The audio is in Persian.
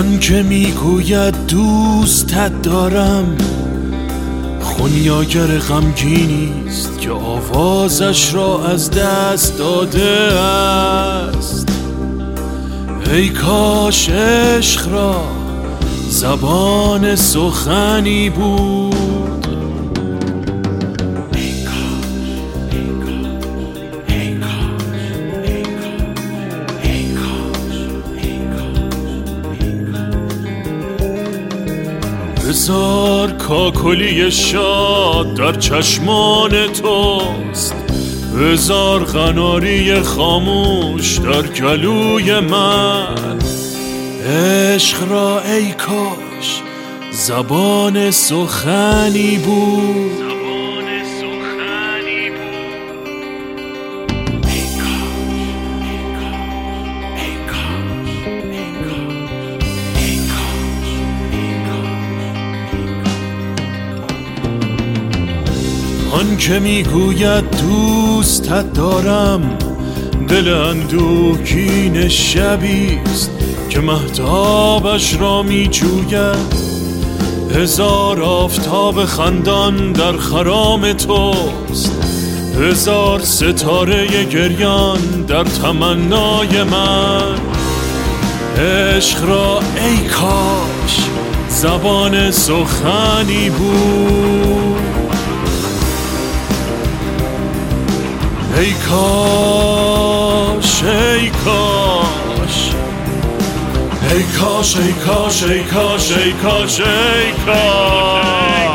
آن که میگوید دوستت دارم خونیاگر غمگینیست که آوازش را از دست داده است. ای کاش عشق را زبان سخنی بود. هزار کاکلی شاد در چشمان توست، هزار قناری خاموش در گلوی من. عشق را ای کاش زبان سخنی بود. آن که میگوید دوستت دارم دل اندوهگین شبیست که مهتابش را میجوید. هزار آفتاب خندان در خرام توست، هزار ستاره گریان در تمنای من. عشق را ای کاش زبان سخنی بود. ای کاش ای کاش ای کاش ای کاش ای کاش ای کاش ای کاش